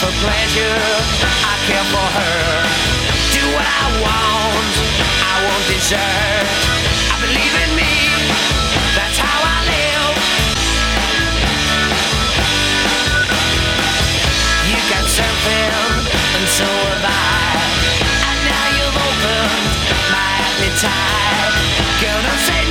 for pleasure, I care for her. Do what I won't desert. I believe in me, that's how I live. You got something, and so have I. And now you've opened my appetite. Girl, don't say